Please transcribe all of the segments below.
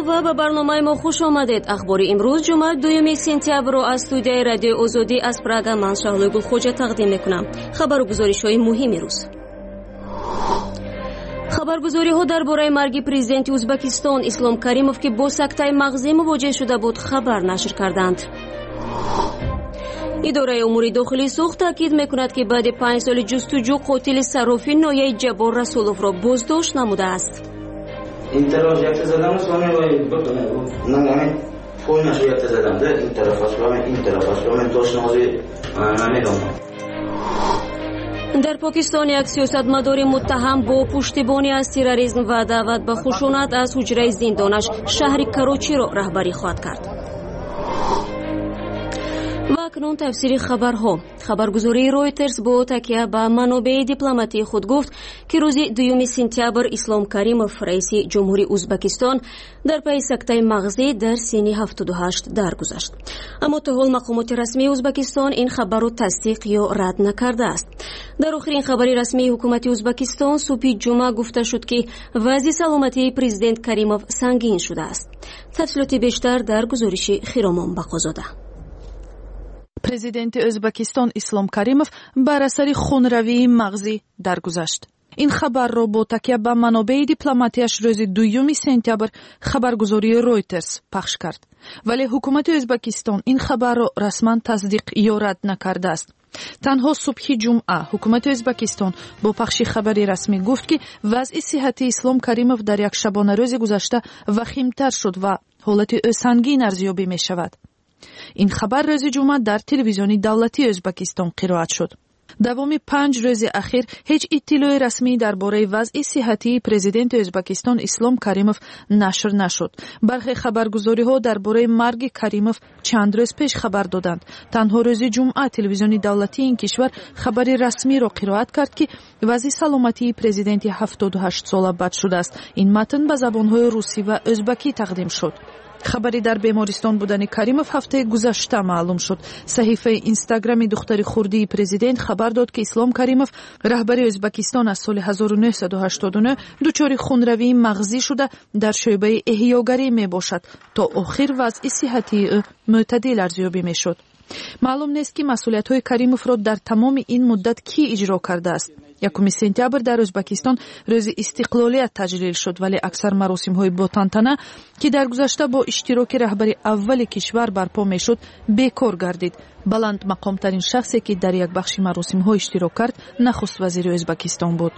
و به برنامه ما خوش آمدید. اخبار امروز جمعه 2 سپتامبر را از استودیوی رادیو آزادی از پراگ من شهلا گل خوجا تقدیم میکنم. خبر و گزارش‌های مهم روز. خبرگزاری‌ها درباره مرگ پرزیدنت ازبکستان اسلام کریموف که با سکته مغزی مواجه شده بود خبر نشر کردند. اداره امور داخلی سوخت تاکید میکند که بعد 5 سال جستجو قاتل صرافی نایه جبار رسولوف را بازداشت نموده است. این طرف یک زدم سومی وای بکنه نه فون نشو یک زدم ده این طرف اسلام این طرف اسلام دوش نازی نمیدونم. در پاکستان یک سیاستمدار متهم با پشتیبانی از تروریسم و دعوت به خشونت از حجره زندانش شهر کراچی را رهبری خواهد کرد. و اکنون تفسیر خبرها. خبرگزاری رویترز با تکیه به منابع دیپلماتی خود گفت که روز 2 سپتامبر اسلام کریموف رئیس جمهوری ازبکستان در پی سکته مغزی در سن 78 درگذشت. اما تا حال مقامات رسمی ازبکستان این خبر را تصدیق یا رد نکرده است. در آخرین خبر رسمی حکومت ازبکستان صبح جمعه گفته شد که وضع سلامتی پرزیدنت کریموف سنگین شده است. تفصیلات بیشتر در گزارش خیرامان بقازاده. پرزیدنت ازبکستان اسلام کریموف بر اثر خونروی مغزی درگذشت. این خبر را با تکیه به منابع دیپلماتیش روز 2 سپتامبر خبرگزاری رویترز پخش کرد. ولی حکومت ازبکستان این خبر را رسما تصدیق یا رد نکرده است. تنها صبح جمعه حکومت ازبکستان با پخش خبری رسمی گفت که وضع صحتی اسلام کریموف در یک شبانه روز گذشته وخیم‌تر شد و حالت او سنگین ارزیابی می شود. این خبر روز جمعه در تلویزیون دولتی ازبکستان قرائت شد. دوام 5 روز اخیر هیچ اطلاع رسمی درباره وضع صحتی پرزیدنت ازبکستان اسلام کریموف نشر نشد. برخی خبرگزاری‌ها درباره مرگ کریموف چند روز پیش خبر دادند. تنها روز جمعه تلویزیون دولتی این کشور خبر رسمی را قرائت کرد که وضع سلامتی پرزیدنت 78 ساله بد شده است. این متن به زبان‌های روسی و ازبکی تقدیم شد. خبری در بیمارستان بودن کریموف هفته گذشته معلوم شد. صحیفه اینستاگرامی دختر خردی پرزیدنت خبر داد که اسلام کریموف رهبر ازبکستان از سال 1989 دچار خونروی مغزی شده در شعبه احیاگری می باشد تا آخر وضع صحتی معتدل ارزیابی می شد. معلوم نیست که مسئولیت‌های کریموف را در تمام این مدت کی اجرا کرده است. 1 سپتامبر در ازبکستان روز استقلالیت تجلیل شد ولی اکثر مراسم‌های با تنتنه که در گذشته با اشتراک رهبر اول کشور برپا می‌شد بیکار گردید. بلند مقام‌ترین شخصی که در یک بخش مراسم‌ها اشتراک کرد نخست وزیر ازبکستان بود.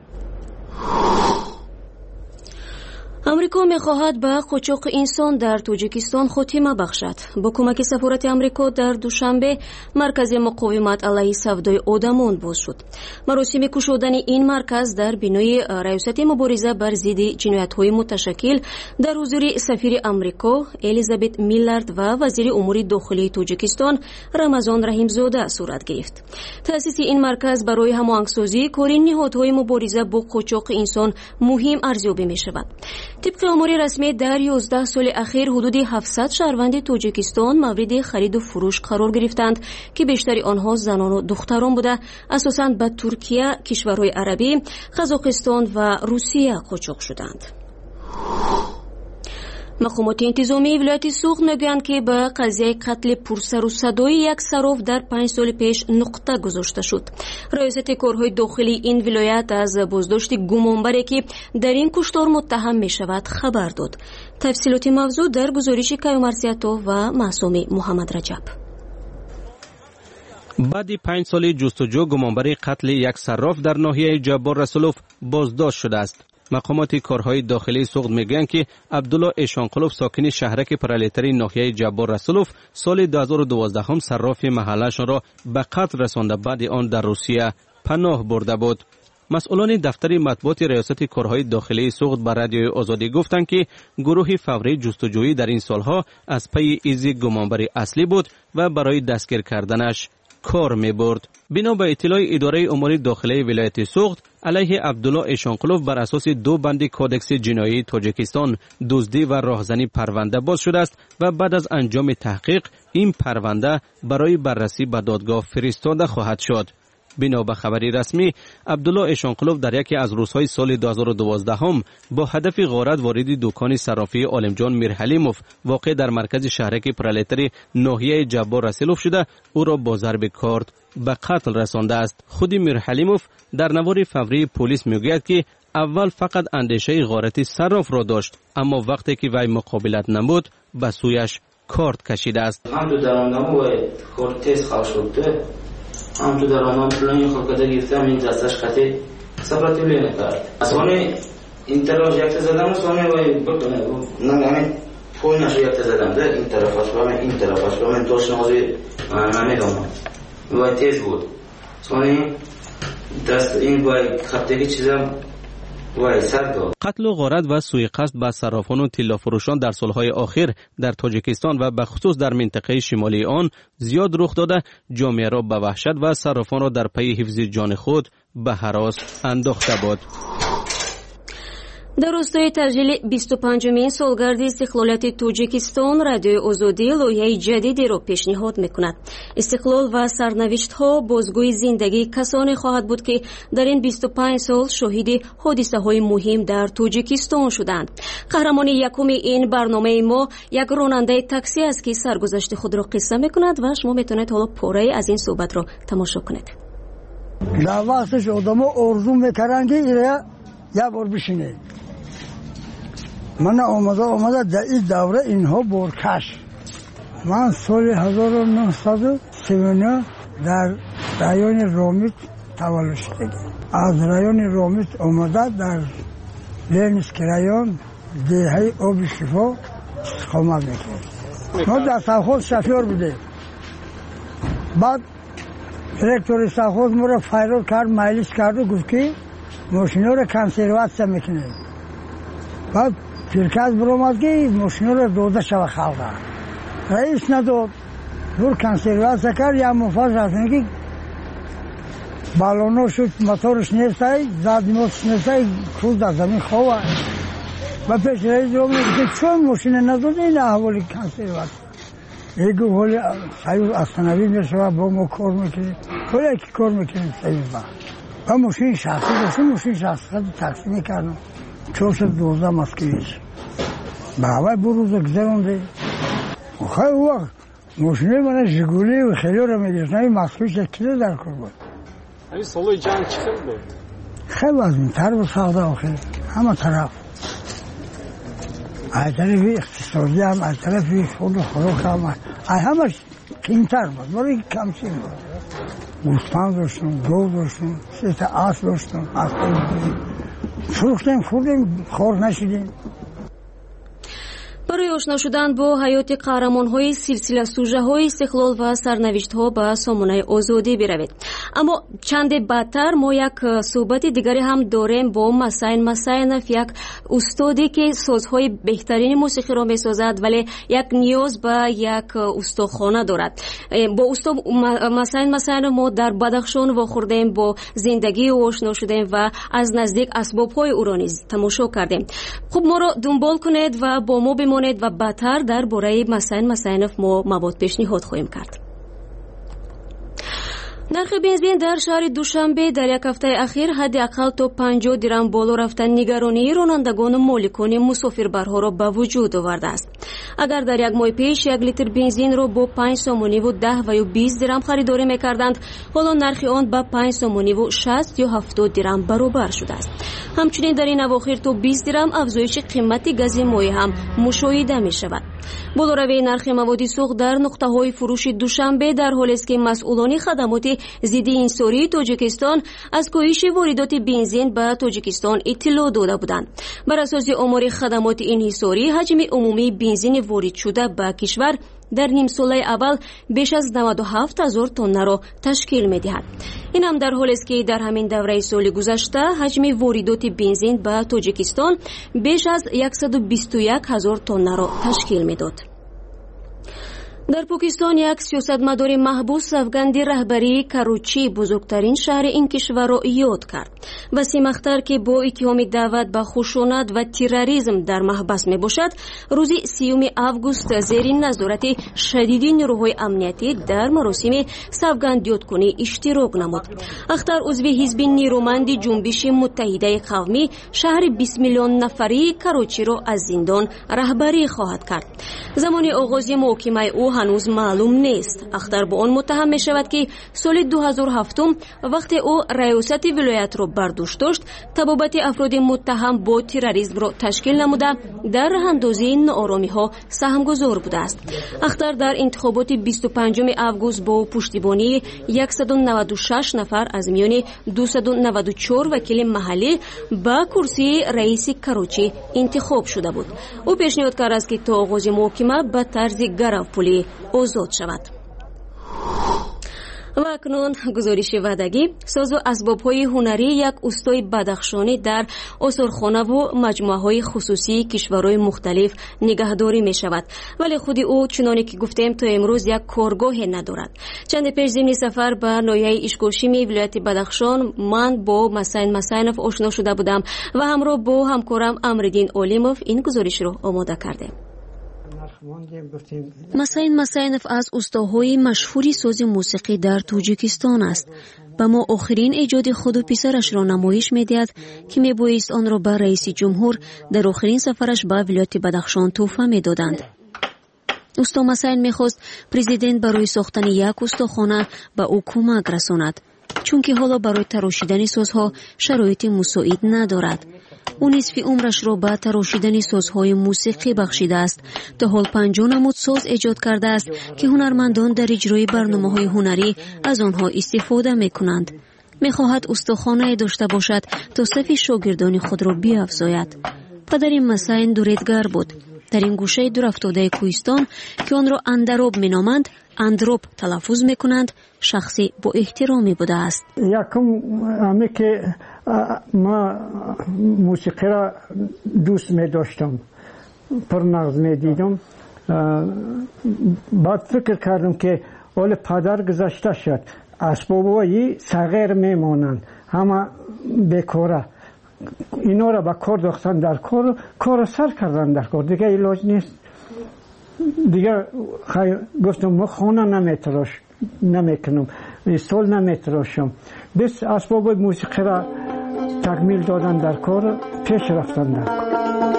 امریکا می‌خواهد به قاچاق انسان در تاجیکستان خاتمه بخشد. با کمک سفارت امریکا در دوشنبه مرکز مقاومت علیه سودای آدمان باز شد. مراسم گشودن این مرکز در بینای ریاست مبارزه بر ضد جنایت‌های متشکل در حضور سفیر امریکا الیزابت میلارد و وزیر امور داخلی تاجیکستان رمضان رحیمزاده صورت گرفت. تأسیس این مرکز برای هماهنگسازی کار نهادهای مبارزه با قاچاق انسان مهم ارزیابی می‌شود. طبق آمار رسمی در 11 سال اخیر حدود 700 شهروند تاجیکستان مورد خرید و فروش قرار گرفتند که بیشتر آنها زنان و دختران بوده، اساساً به ترکیه، کشورهای عربی، قزاقستان و روسیه قاچاق شدند. مقامات انتظامی ولایت سوخت میگویند که به قضیه قتل پرسر و صدای یک صراف در 5 سال پیش نقطه گذاشته شد. ریاست کارهای داخلی این ولایت از بازداشت گمانبری که در این کشتار متهم می شود خبر داد. تفصیلات موضوع در گزارش کیومرزیتا و معصوم محمد رجب. بعد 5 سال جستجو گمانبر قتل یک صراف در ناحیه جبار رسولوف بازداشت شده است. مقامات کارهای داخلی سوخت میگویند که عبدالله ایشانقلوف ساکن شهرک پرالتری ناحیه جبار رسولوف سال 2012 هم صراف محلشان را به قتل رسانده، بعد آن در روسیه پناه برده بود. مسئولان دفتر مطبوعات ریاست کارهای داخلی سوخت به رادیو آزادی گفتند که گروه فوری جستجویی در این سالها از پی ایزی گمانبر اصلی بود و برای دستگیر کردنش کار می برد. بنا به اطلاع اداره امور داخلی ولایت سوخت علیه عبدالله ایشانقلوف بر اساس 2 بند کودکس جنایی تاجیکستان دزدی و راهزنی پرونده باز شده است و بعد از انجام تحقیق این پرونده برای بررسی به دادگاه فرستاده خواهد شد. بنا به خبری رسمی، عبدالله اشانقلوف در یکی از روزهای سال 2012 هم با هدف غارت وارد دکان صرافی عالمجان میرحلیموف واقع در مرکز شهرک پرالتری ناحیه جبار رسولوف شده او را با ضرب کارد به قتل رسانده است. خود میرحلیموف در نوار فوری پلیس میگوید که اول فقط اندیشه غارت صراف را داشت، اما وقتی که وی مقابلت نمود به سویش کارد کشیده است. هم تو درآمدم و کارد تیز خواهد شده، هم تو درآمدم پلانی خواهد گرفتم این دستش خطی سپراتیلی نکرد. اصلا این طرف یک زدم سوانه و بکنه نه پول نشو یک زدم ده این طرفش و این طرفش و من داشت نازی نمیدونم و تیز بود. سوانه دست این باید خطی چیزم قتل و غارت و سوءقصد به صرافان و طلا فروشان در سالهای اخیر در تاجیکستان و به خصوص در منطقه شمالی آن زیاد رخ داده جامعه را به وحشت و صرافان را در پی حفظ جان خود به هراس انداخته بود. در راستای تسجیل 25مین سالگرد استقلالیت توجیکستان رادیوی آزادی لایحه جدیدی را پیشنهاد میکند. استقلال و سرنوشت‌ها بازگوی زندگی کسانی خواهد بود که در این 25 سال شاهد حادثه‌های مهم در توجیکستان شدند. قهرمان یکم این برنامه ما یک راننده تاکسی است که سرگذشت خود را قصه میکند و شما میتونید حالا پاره از این صحبت را تماشا کنید. در وقتش آدم‌ها آرزو می‌کردند که یک بار بشینه. من آمده در این دوره اینها برکش. من سال 1939 در رایون رامیت تولد شدم. از رایون رامیت آمده در لینسک رایون دهه آب شفا استقامت میکرد. ما در سرخوز شفیار بودیم. بعد دیرکتور سرخوز ما را فایرال کرد، مایلیس کرد و گفت که ماشینا را کنسرواسیون میکنه. بعد پیرکس برآمد که ماشینا را داده شود خلق. رئیس نداد. دور کنسرواسیون کرد یا مفاز رفتن که بالونا شد موتورش نیستای، زدیماتش نیستای، خود در زمین خواه. و پیش رئیس رو میگه که چون ماشین نداد این احوالی کنسرواسیون. ایگو حالی سایو اصنوی میشه با ما کار میکنیم. حالی که کار میکنیم سایو با. و ماشین شخصی داشتیم، ماشین شخصی خیلی تاکسی میکردم. 412 مسکویش. به هوای بروز گذرونده. خیلی وقت ماشینه من ژگولی و خیلی رو میگرفتن. این مسکویش یک کیلو در کار بود. این سالوی جنگ چی خیلی بود؟ خیلی وزن‌تر بود ساخته آخر. همه طرف. از طرفی اقتصادی هم، از طرفی خود خوراک هم. همش کمتر بود. برای کمچین بود. گوسفند داشتم، گاو داشتم، 3 تا اسب داشتم. فروختیم خوردیم خور نشدیم. برای آشنا شدن با حیات قهرمان‌های سلسله سوژه‌های استقلال و سرنوشت‌ها به سامانه آزادی بروید. اما چند بعدتر ما یک صحبت دیگری هم داریم با مساینف، یک استادی که سازهای بهترین موسیقی را می‌سازد ولی یک نیاز به یک استادخانه دارد. با استاد مساینف ما در بدخشان واخوردیم، با زندگی او آشنا شدیم و از نزدیک اسباب‌های او را نیز تماشا کردیم. خب ما را دنبال کنید و با ما بمانید و بعدتر درباره مساینف ما مواد پیشنهاد خواهیم کرد. نرخ بنزین در شهر دوشنبه در یک هفته اخیر حداقل تا 50 درم بالا رفتن نگرانی رانندگان و مالکان مسافربرها را به وجود آورده است. اگر در یک ماه پیش 1 لیتر بنزین را با 5 سومانی و 10 و یا 20 درم خریداری می‌کردند، حالا نرخ آن به 5 سومانی و 60 یا 70 درم برابر شده است. همچنین در این اواخر تا 20 درم افزایش قیمت گاز مایع هم مشاهده می‌شود. بالاترین نرخ مواد سوخت در نقطه‌های فروش دوشنبه در حالی است که مسئولان خدمات ضد انحصاری تاجیکستان از کاهش واردات بنزین به تاجیکستان اطلاع داده بودند. بر اساس آمار خدمات انحصاری، حجم عمومی بنزین وارد شده به کشور در نیم ساله اول بیش از 97,000 تن را تشکیل می‌دهد. این هم در حالی است که در همین دوره سال گذشته حجم واردات بنزین به تاجیکستان بیش از 121,000 تن را تشکیل می‌داد. در پاکستان یک سیاستمدار محبوس سوگند رهبری کراچی بزرگترین شهر این کشور را یاد کرد. وسیم اختر که با اتهام دعوت به خشونت و تروریسم در محبس می باشد، روز 30 آگوست زیر نظارت شدید نیروهای امنیتی در مراسم سوگند یادکنی اشتراک نمود. اختر عضو حزب نیرومند جنبش متحده قومی شهر 20 میلیون نفری کراچی را از زندان رهبری خواهد کرد. زمان آغاز محاکمه او هنوز معلوم نیست. اختر با آن متهم می شود که سال 2007 وقتی او ریاست ولایت را بر دوش داشت، تبابت افراد متهم با تروریسم را تشکیل نموده در راه اندازی ناآرامی ها سهمگذار بوده است. اختر در انتخابات 25 آگوست با پشتیبانی 196 نفر از میان 294 وکیل محلی به کرسی رئیس کراچی انتخاب شده بود. او پیشنهاد کرد است که تا آغاز محاکمه به طرز گروپولی آزاد شود. و اکنون گزارش وعدگی. ساز و اسباب‌های هنری یک اوستای بدخشانی در آثارخانه و مجموعه‌های خصوصی کشورهای مختلف نگهداری می‌شود، ولی خود او چنانه که گفتیم تا امروز یک کارگاه ندارد. چند پیش ضمن سفر به ناحیه اشکاشمی ولایت بدخشان من با مسینف آشنا شده بودم و همراه با همکارم امردین علیموف این گزارش رو آماده کردیم. مسینف از استادهای مشهوری ساز موسیقی در تاجیکستان است. به ما آخرین ایجاد خود و پسرش را نمایش می‌دهد که می‌بایست آن را به رئیس جمهور در آخرین سفرش به ولایت بدخشان تحفه می‌دادند. استا مسین می‌خواست پرزیدنت برای ساختن یک استاخانه به او کمک رساند، چون که حالا برای تراشیدن سازها شرایط مساعد ندارد. او نصف عمرش را به تراشیدن سازهای موسیقی بخشیده است. تا حال 50 نمود ساز ایجاد کرده است که هنرمندان در اجرای برنامه‌های هنری از آنها استفاده می‌کنند. می‌خواهد استاخانه داشته باشد تا صف شاگردان خود را بیافزاید. پدر مسین دوریدگر بود. در این گوشه دور افتاده کوهستان که آن را اندراب می‌نامند، اندروب تلفظ می‌کنند، شخصی با احترامی بوده است. یکم که ما موسیقی را دوست می داشتم، پر نغز می دیدم. بعد فکر کردم که اول پدر گذشته شد، اسباب‌های صغیر می مانند، همه بیکاره. اینا را به کار داشتن، در کار سر کردن در کار، دیگه علاج نیست. دیگه گفتم ما خانه نمیکنم، استول نمیتراشم. بس اسباب موسیقی را تکمیل دادن در کار، پیش رفتن در کار.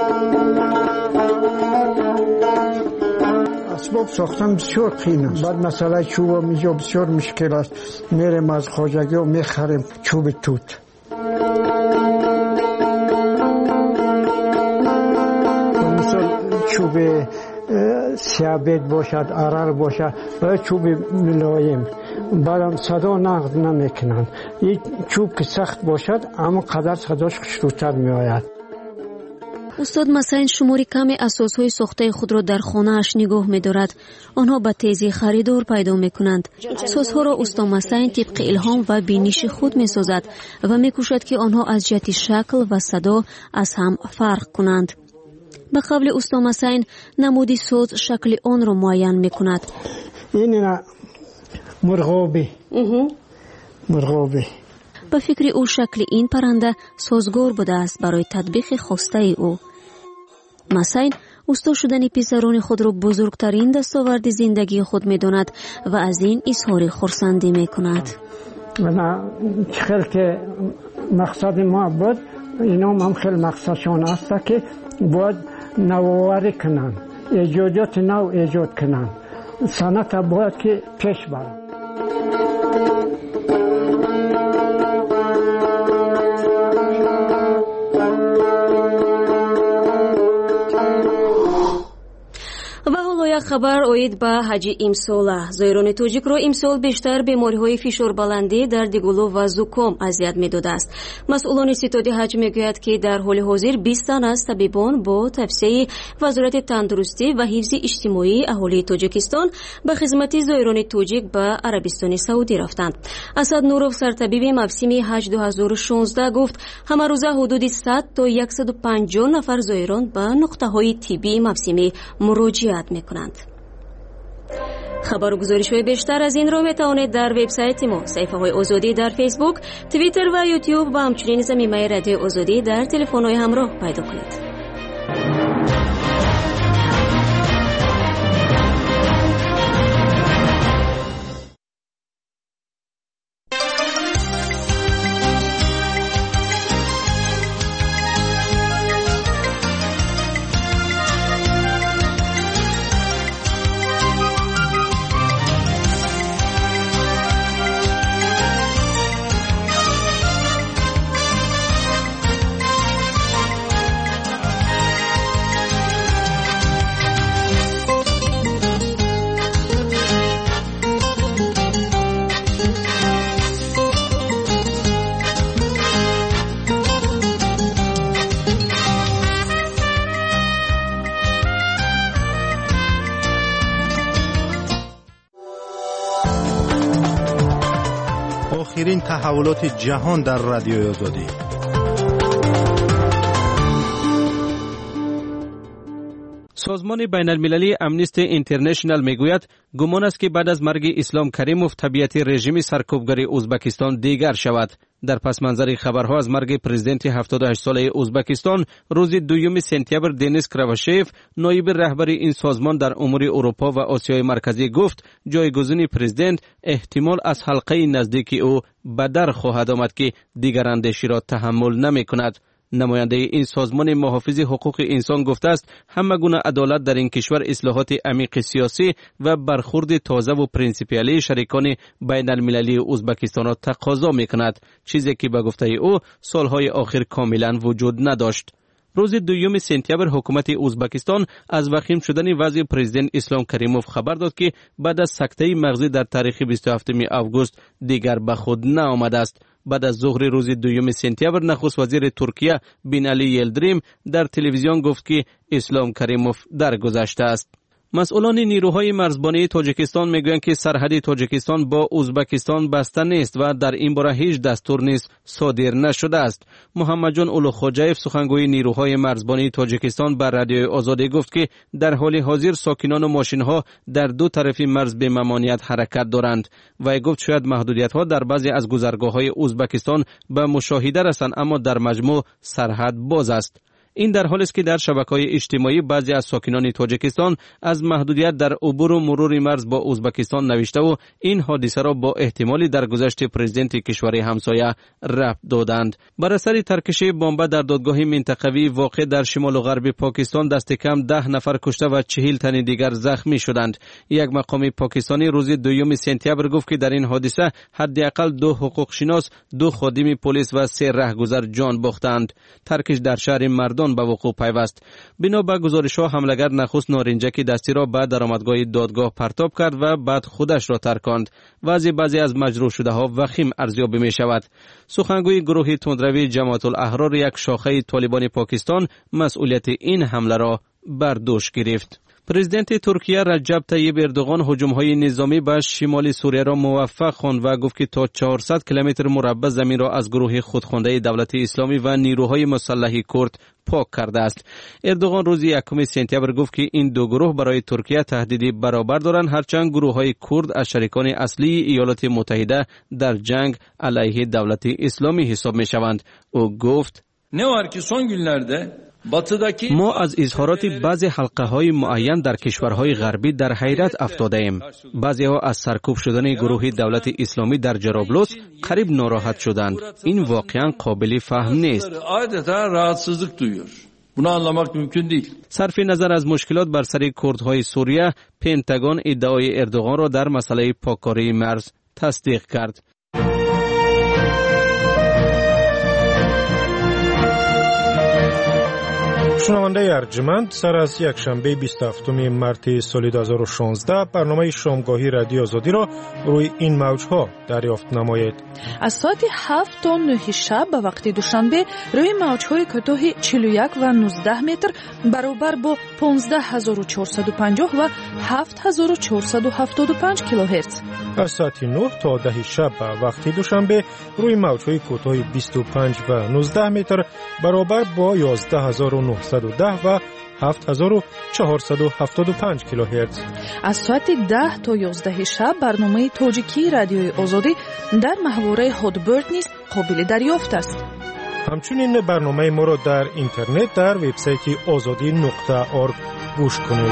اسباب ساختن بسیار قیم است. بعد مسئله چوب میجا بسیار مشکل است. میریم از خواجگی و میخریم چوب توت. مثلا چوب سیابید باشد، عرر باشد و چوب ملایم، بعدم صدا نقد نمیکنند. این چوب که سخت باشد اما قدر صداش خوشتر می آید. استاد مسین شماری کم اساسهای ساخته خود را در خانه اش نگاه می دارد. آنها به تیزی خریدار پیدا می کنند. سازها را استاد مسین طبق الهام و بینش خود می سازد و می کوشد که آنها از جهت شکل و صدا از هم فرق کنند. به قول استاد مسین نمودی ساز شکل آن را معین می کند. این مرغابی. به فکر او شکل این پرنده سازگار بوده است برای تطبیق خواسته او. مسین استا شدن پسران خود را بزرگترین دستاورد زندگی خود می داند و از این اظهار خرسندی می کند. خیلی که مقصد ما بود، اینا هم خیلی مقصدشان است که باید نوآوری کنن، ایجادات نو ایجاد کنن، صنعت باید که پیش برن. خبر اوید به حج امسال. زایران توجیک رو امسال بیشتر بیماری‌های فشار بلندی در دیگلو و زکام اذیت می‌داده است. مسئولان ستاد حج میگویند که در حال حاضر 20 تن از طبیبان با توصیه وزارت تندرستی و حفظ اجتماعی اهالی تاجیکستان به خدمت زایران توجیک به عربستان سعودی رفتند. اسد نورов سرطبیب موسم حج 2016 گفت همه روزه حدود 100 تا 150 نفر زایران به نقطه‌های طبی موسمی مراجعت می‌کنند. خبر و گزارش‌های بیشتر از این رو میتوانید در وبسایت ما، صفحه‌های آزادی در فیسبوک، توییتر و یوتیوب و همچنین زمینه رادیو آزادی در تلفن‌های همراه پیدا کنید. آخرین تحولات جهان در رادیو آزادی. سازمان بین المللی امنیستی اینترنشنال میگوید گمان است که بعد از مرگ اسلام کریموف طبیعت رژیم سرکوبگر ازبکستان دیگر شود. در پس منظر خبرها از مرگ پرزیدنت 78 ساله ازبکستان روز 2 سپتامبر دنیس کراوشیف، نایب رهبر این سازمان در امور اروپا و آسیای مرکزی گفت جایگزین پرزیدنت احتمال از حلقه نزدیک او به در خواهد آمد که دیگر اندیشی را تحمل نمی کند. نماینده این سازمان محافظ حقوق انسان گفته است همه گونه عدالت در این کشور اصلاحات عمیق سیاسی و برخورد تازه و پرینسیپیالی شریکان بین المللی ازبکستان را تقاضا می کند، چیزی که به گفته او سالهای آخر کاملا وجود نداشت. روز 2 سپتامبر حکومت ازبکستان از وخیم شدن وضع پرزیدنت اسلام کریموف خبر داد که بعد از سکته مغزی در تاریخ 27 آگوست دیگر به خود نآمده است. بعد از ظهر روز 2 سپتامبر نخست وزیر ترکیه بین علی یلدریم در تلویزیون گفت که اسلام کریموف درگذشته است. مسئولان نیروهای مرزبانی تاجیکستان میگویند که سرحد تاجیکستان با ازبکستان بسته نیست و در این باره هیچ دستور نیز صادر نشده است. محمد جان اولوخوجایف سخنگوی نیروهای مرزبانی تاجیکستان بر رادیو آزادی گفت که در حال حاضر ساکنان و ماشین‌ها در دو طرف مرز به ممانعت حرکت دارند. و گفت شاید محدودیت‌ها در بعضی از گذرگاه‌های ازبکستان به مشاهده رسند، اما در مجموع سرحد باز است. این در حالی است که در شبکه‌های اجتماعی بعضی از ساکنان تاجیکستان از محدودیت در عبور و مرور مرز با ازبکستان نوشته و این حادثه را با احتمال درگذشت پرزیدنت کشور همسایه ربط دادند. بر اثر ترکش بمب در دادگاه منطقوی واقع در شمال و غرب پاکستان دست کم 10 نفر کشته و 40 تن دیگر زخمی شدند. یک مقام پاکستانی روز 2 سپتامبر گفت که در این حادثه حداقل 2 حقوق شناس، 2 خادم پلیس و 3 رهگذر جان باختند. ترکش در شهر مردان به وقوع پیوست. بنا به گزارش‌ها حملگر نخست نارنجک دستی را به درآمدگاه دادگاه پرتاب کرد و بعد خودش را ترکاند. وضع بعضی از مجروح شده‌ها وخیم ارزیابی می‌شود. سخنگوی گروه تندروی جماعت الاحرار، یک شاخه طالبان پاکستان، مسئولیت این حمله را بر دوش گرفت. پرزیدنت ترکیه رجب طیب اردوغان هجوم‌های نظامی به شمال سوریه را موفق خواند و گفت که تا 400 کیلومتر مربع زمین را از گروه خودخوانده دولت اسلامی و نیروهای مسلح کرد پاک کرده است. اردوغان روز 1 سپتامبر گفت که این دو گروه برای ترکیه تهدیدی برابر دارند، هرچند گروه‌های کرد از شریکان اصلی ایالات متحده در جنگ علیه دولت اسلامی حساب می‌شوند. او گفت ما از اظهارات بعضی حلقه‌های معین در کشورهای غربی در حیرت افتاده ایم. بعضی‌ها از سرکوب شدن گروه دولت اسلامی در جرابلس قریب ناراحت شدند. این واقعاً قابل فهم نیست. صرف نظر از مشکلات بر سر کردهای سوریه، پنتاگون ادعای اردوغان را در مسئله پاککاری مرز تصدیق کرد. شنونده ارجمند، سر از یک شنبه 27 مارس سال 2016 برنامه شامگاهی رادیو آزادی را روی این موجها دریافت نمایید. از ساعت 7 تا 9 شب به وقت دوشنبه روی موجهای کوتاه 41 و 19 متر برابر با 15450 و 7475 کیلوهرتز. از ساعت 9 تا 10 شب به وقت دوشنبه روی موجهای کوتاه 25 و 19 متر برابر با 11910 و 7475 کیلوهرتز. از ساعت 10 تا 11 شب برنامه تاجیکی رادیوی آزادی در محوره هادبرد نیز قابل دریافت است. همچنین برنامه ما را در اینترنت در وبسایت azadi.org گوش کنید.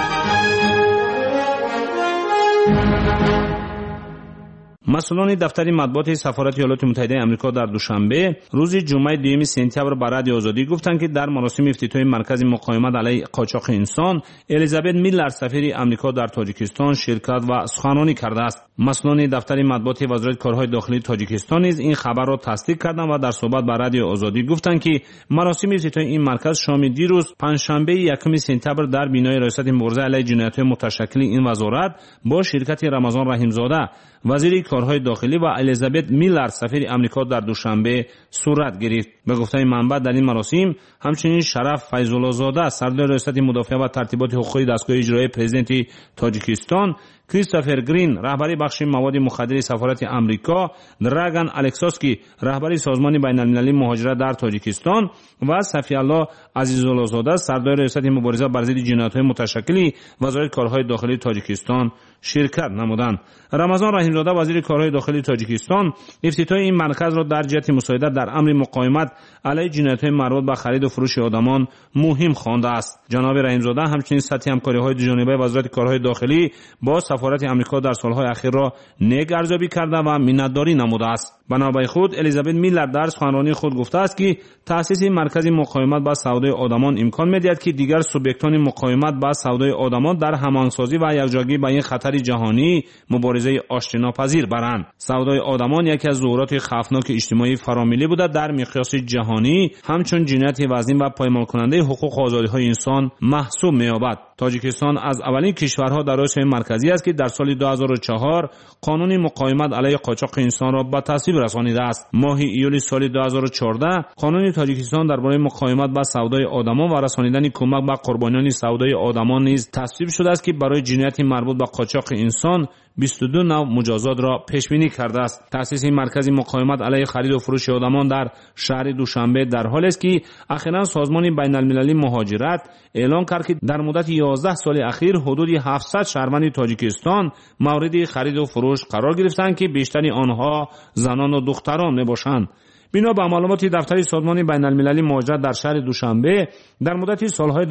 مسئولان دفتر مطبوعات سفارت ایالات متحده آمریکا در دوشنبه روز جمعه 2 سپتامبر به رادیو آزادی گفتند که در مراسم افتتاحی مرکز مقاومت علیه قاچاق انسان الیزابت میلر سفیر آمریکا در تاجیکستان شرکت و سخنرانی کرده است. مسئولان دفتر مطبوعات وزارت کارهای داخلی تاجیکستان نیز این خبر را تصدیق کردند و در صحبت با رادیو آزادی گفتند که مراسم افتتاحی این مرکز شام دیروز پنجشنبه 1 سپتامبر در بینای ریاست مبارزه علیه جنایت‌های متشکل این وزارت با شرکت رمضان رحیمزاده وزیر کارهای داخلی و الیزابت میلر سفیر آمریکا در دوشنبه صورت گرفت. به گفته منبع در این مراسم همچنین شرف فیض‌الله زاده سردار ریاست مدافع و ترتیبات حقوقی دستگاه اجرایی پرزیدنت تاجیکستان، کریستوفر گرین رهبری بخش مواد مخدر سفارت آمریکا، دراگن الکساسکی رهبری سازمان بین‌المللی مهاجرت در تاجیکستان و صفی‌الله عزیزالله زاده سردار ریاست مبارزه بر ضد جنایت‌های متشکل وزارت کارهای داخلی تاجیکستان شرکت نمودند. رمضان رحیمزاده وزیر کارهای داخلی تاجیکستان افتتاح این مرکز را در جهت مساعدت در امر مقاومت علیه جنایت‌های مربوط به خرید و فروش آدمان مهم خوانده است. جناب رحیمزاده همچنین سطح همکاری‌های دوجانبه وزارت کارهای داخلی با سفارت آمریکا در سالهای اخیر را نیک ارزیابی کرده و منتداری نموده است. بنابر خود الیزابت میلر در سخنرانی خود گفته است که تأسیس مرکز مقاومت با سودای آدمان امکان می‌دهد که دیگر سوبیکتان مقاومت با سودای آدمان در هماهنگسازی و یکجایی با این خطر جهانی مبارزه آشتیناپذیر برند. سودای آدمان یکی از ظاهرات خطرناک اجتماعی فرامیلی بوده در مقیاس جهانی همچون جنایت وزین و پایمال کننده حقوق و آزادی‌های انسان محسوب می‌یابد. تاجیکستان از اولین کشورها در آسیای مرکزی است که در سال 2004 قانون مقاومت علیه قاچاق انسان را به تصویب رسانیده است. ماه ایول سال 2014 قانون تاجیکستان درباره مقاومت با سودای آدمان و رسانیدن کمک به قربانیان سودای آدمان نیز تصویب شده است که برای جنایت مربوط به قاچاق انسان 22 نوع مجازات را پیش بینی کرده است. تأسیس این مرکز مقاومت علیه خرید و فروش آدمان در شهر دوشنبه در حالی است که اخیراً سازمان بین‌المللی مهاجرت اعلام کرد که در مدت 11 سال اخیر حدود 700 شهروند تاجیکستان مورد خرید و فروش قرار گرفتند که بیشتر آنها زنان و دختران میباشند. بنا به معلومات دفتر سازمان بین‌المللی مهاجرت در شهر دوشنبه در مدت سالهای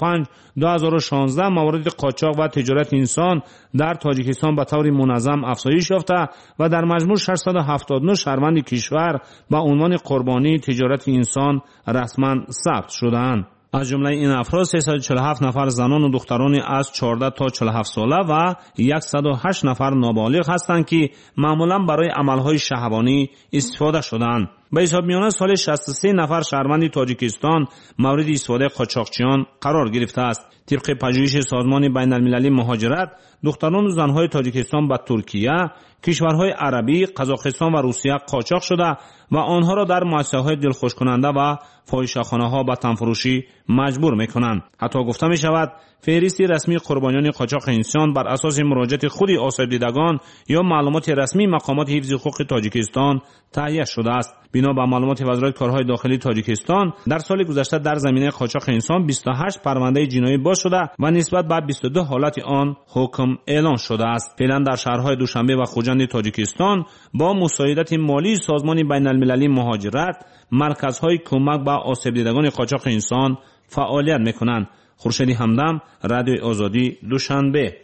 2005-2016 موارد قاچاق و تجارت انسان در تاجیکستان به طور منظم افزایش یافته و در مجموع 679 شهروند کشور با عنوان قربانی تجارت انسان رسما ثبت شدند. از جمله این افراد 347 نفر زنان و دختران از 14 تا 47 ساله و 108 نفر نابالغ هستند که معمولا برای عملهای شهوانی استفاده شدند. به حساب میانه سال 63 نفر شهروند تاجیکستان مورد استفاده قاچاقچیان قرار گرفته است. طبق پژوهش سازمان بین‌المللی مهاجرت دختران و زنهای تاجیکستان به ترکیه، کشورهای عربی، قزاقستان و روسیه قاچاق شده و آنها را در مؤسسه‌های دلخوش کننده و فاحشه‌خانه‌ها به تنفروشی مجبور می‌کنند. حتی گفته می‌شود فهرست رسمی قربانیان قاچاق انسان بر اساس مراجعه خود آسیب دیدگان یا معلومات رسمی مقامات حفظ حقوق تاجیکستان تهیه شده است. بنا به معلومات وزارت کارهای داخلی تاجیکستان در سال گذشته در زمینه قاچاق انسان 28 پرونده جنایی باز شده و نسبت به 22 حالت آن حکم اعلان شده است. فعلا در شهرهای دوشنبه و خوجند تاجیکستان با مساعدت مالی سازمان بین‌المللی مهاجرت مرکزهای کمک به آسیب دیدگان قاچاق انسان فعالیت می‌کنند. خورشید همدم، رادیو آزادی، دوشنبه.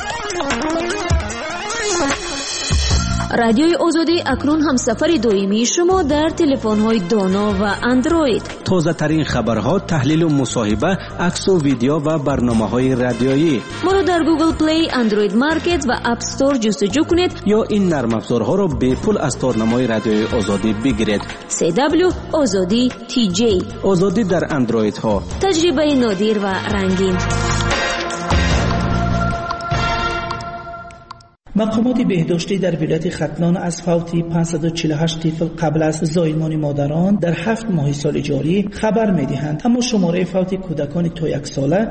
رادیوی آزادی اکنون هم سفر دائمی شما در تلفن‌های دانا و اندروید. تازه ترین خبرها، تحلیل و مصاحبه، عکس و ویدیو و برنامه‌های رادیویی. ما را در گوگل پلی، اندروید مارکت و اپ استور جستجو کنید یا این نرم افزارها را به پول از تارنمای رادیوی آزادی بگیرید. CW آزادی TJ. آزادی در اندروید ها. تجربه نادر و رنگین. مقامات بهداشتی در ولایت ختلان از فوت 548 طفل قبل از زایمان مادران در 7 ماه سال جاری خبر می‌دهند، اما شماره فوت کودکان تا 1 ساله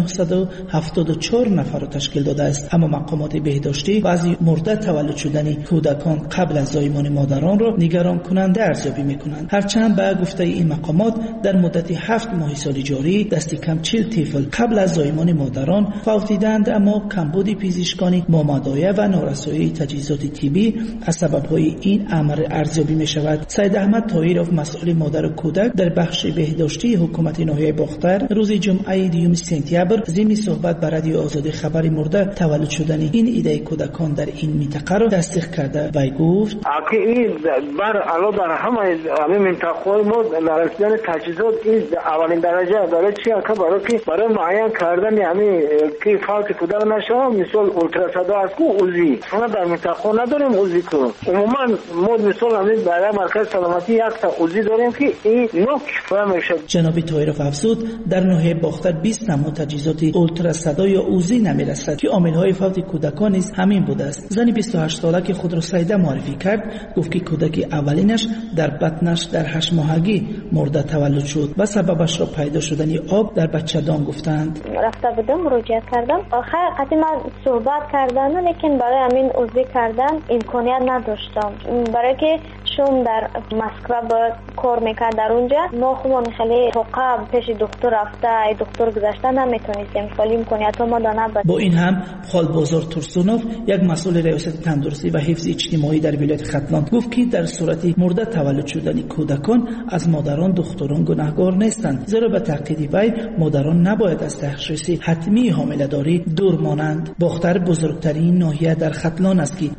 974 نفر را تشکیل داده است. اما مقامات بهداشتی بعضی مرده تولد شدن کودکان قبل از زایمان مادران را نگران کننده ارزیابی می‌کنند. هرچند به گفته این مقامات در مدت 7 ماه سال جاری دست کم 40 طفل قبل از زایمان مادران فوتیدند، اما کمبود پزشکانی، مامدایه و نارسایی تجهیزات طبی از سبب‌های این امر ارزیابی می‌شود. سید احمد طاهرов مسئول مادر و کودک در بخش بهداشتی حکومت ناحیه باختر روز جمعه 2 سپتامبر ضمن صحبت با رادیو آزادی خبر مرده تولد شدن این ایده کودکان در این منطقه را تصدیق کرده و گفت که این بر علاوه بر همه منطقه‌های ما رسیدن تجهیزات این اولین درجه داره چی که برای معین کردن یعنی که فوت کودک نشه، مثال اولتراساند است کو اوزی ما در منطقه نداریم اوزی کو عموما ما مثال همین برای مرکز سلامتی یک تا اوزی داریم که این نوک فهمشه. جناب طاهرов افزود در ناحیه باختر 20 نمود تجهیزات اولتراساند یا اوزی نمیرسد که عامل‌های فوت کودکان نیز همین بوده است. زن 28 ساله که خود را سیده معرفی کرد گفت که کودک اولینش در بطنش در 8 ماهگی مرده تولد شد و سببش را پیدا شدن آب در بچه‌دان گفتند. رفته بودم مراجعه کردم، حقیقتا من صحبت کردم لیکن برای همین عضوی کردن امکانیت نداشتم، برای که شوم در مسکو باید کار میکرد در اونجا ما خودمون خیلی حقا پیش دکتر رفته دکتر گذاشته نمیتونستیم خیلی امکانیت ما دانه. با این هم خالبازار ترسونوف یک مسئول ریاست تندرستی و حفظ اجتماعی در ولایت ختلان گفت که در صورت مرده تولد شدن کودکان از مادران دختران گناهکار نیستند، زیرا به تاکید وی مادران نباید از تشخیص حتمی حامله‌داری دور مانند. باختر بزرگترین ناحیه در ختلان است که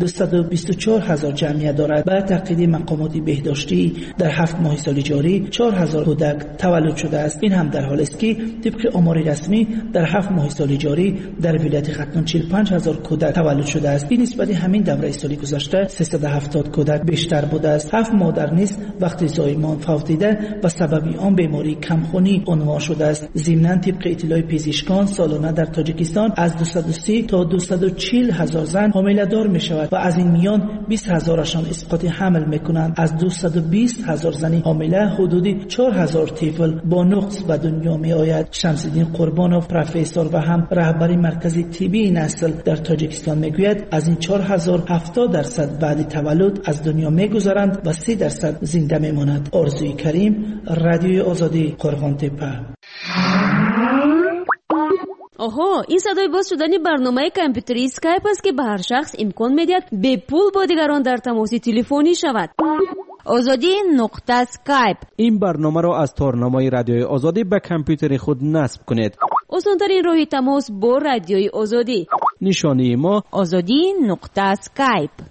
224,000 جمعیت دارد. به تاکید مقامات بهداشتی در 7 ماه سال جاری 4,000 کودک تولد شده است. این هم در حالی است که طبق آمار رسمی در 7 ماه سال جاری در ولایت ختلان 45,000 کودک تولد شده است. به نسبت همین دوره سالی گذشته 370 کودک بیشتر بوده است. 7 مادر نیز وقتی زایمان فوتیده و سبب آن بیماری کمخونی عنوان شده است. ضمناً طبق اطلاع پزشکان سالانه در تاجیکستان از 230 تا 240,000 زن حامله‌دار می‌شود و از این میان 20,000شان اسقاط حمل می‌کنند. از 220,000 زن حامله حدود 4,000 طفل با نقص به دنیا می‌آید. شمس‌الدین قربانوف پروفسور و هم رهبر مرکز طبی نسل در تاجیکستان میگوید از این 4,000 70% بعد تولد از دنیا می‌گذرند و 30% زنده می‌مانند. آرزوی کریم، رادیوی آزادی، قرغان‌تپه. آها، این صدای باز شدن برنامه کامپیوتری اسکایپ است که به هر شخص امکان می‌دهد به پول با دیگران در تماس تلفنی شود. azadi.skype این برنامه را از تارنامه رادیوی آزادی به کامپیوتر خود نصب کنید. آسان‌ترین راه تماس با رادیوی آزادی. نشانی ما azadi.skype.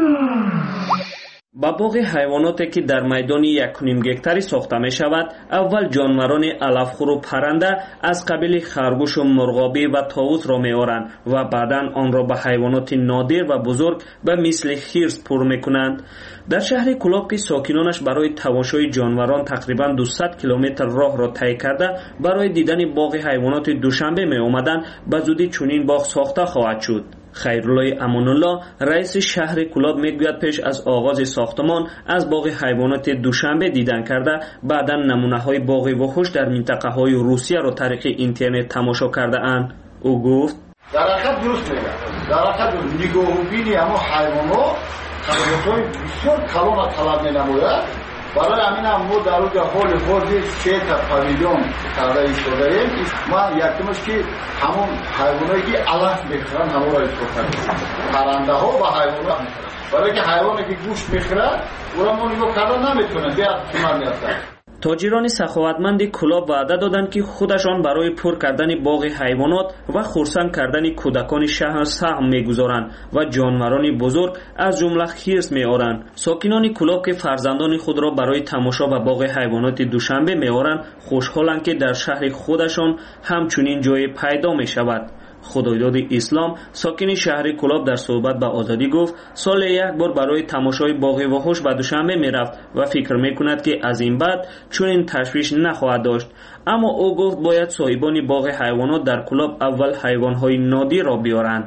با باغ حیواناتی که در میدان 1.5 گکتاری ساخته می شود، اول جانوران علفخور و پرنده از قبیل خرگوش و مرغابی و طاووس را می آورند و بعدا آن را به حیوانات نادر و بزرگ به مثل خرس پر می کنند. در شهر کلاب که ساکنانش برای تماشای جانوران تقریبا 200 کیلومتر راه را طی کرده برای دیدن باغ حیوانات دوشنبه می آمدند، به زودی چنین باغ ساخته خواهد شد. خیرالله امانالله رئیس شهر کلاب میگوید پیش از آغاز ساختمان از باغ حیوانات دوشنبه دیدن کرده، بعدا نمونه های باغ وحوش در منطقه های روسیه را طریق اینترنت تماشا کرده اند. او گفت درخت درست میگه، درخت نگاهبینی اما حیوانات تغییرات بسیار کلان و طلب نماید. برای همین هم ما در اونجا حال خودی 3 تا پاویلیون طراحی شده ما یکمش که همون حیوانایی که علف میخورن همون را استفاده میکنیم، پرنده ها و حیوانات میخورن، برای که حیوانی که گوشت میخورن اون را ما نگاه کردن نمیتونن بیاد کمر میافتن. تاجران سخاوتمند کلاب وعده دادند که خودشان برای پر کردن باغ حیوانات و خرسند کردن کودکان شهر سهم میگذارند و جانوران بزرگ از جمله خرس میآورند. ساکنان کلاب که فرزندان خود را برای تماشا به باغ حیوانات دوشنبه میآورند خوشحالند که در شهر خودشان همچنین جای پیدا می شود. خدایداد اسلام ساکن شهر کلاب در صحبت با آزادی گفت سال یک بار برای تماشای باغ وحوش به دوشنبه می رفت و فکر می کند که از این بعد چنین تشویش نخواهد داشت. اما او گفت باید صاحبان باغ حیوانات در کلاب اول حیوانهای نادر را بیارند.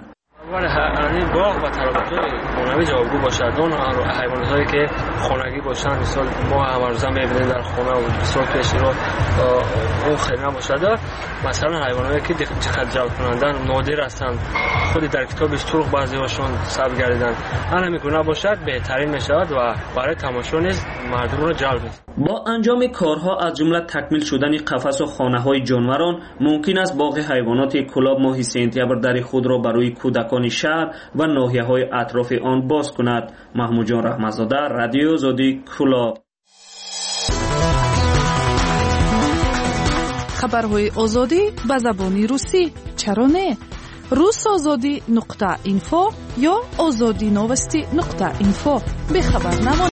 ولی باغ و ترابط‌های خانگی جوابگو باشد. اون حیواناتی که خانگی باشن، مثال ما هر روزا می‌بینیم در خانه و سال پیش رو اون خیلی نباشد. مثلا حیواناتی که دقت جلب کنندن نادر هستند، خود در کتابش طرق بعضی‌هاشون ثبت گردیدن، همین گونه باشد بهترین میشود و برای تماشا نیز مردم را جلب می‌کند. با انجام کارها از جمله تکمیل شدن قفس و خانه‌های جانوران ممکن است باغ حیوانات کلاب ماه سپتامبر در خود را برای کودکان شهر و ناحیه‌های اطراف آن باز کند. محمود جان رحمت‌زاده، رادیو آزادی، کلاب. خبرهای آزادی به زبان روسی چرا نه؟ rusazodi.info یا azadinovosti.info به خبر نمانید.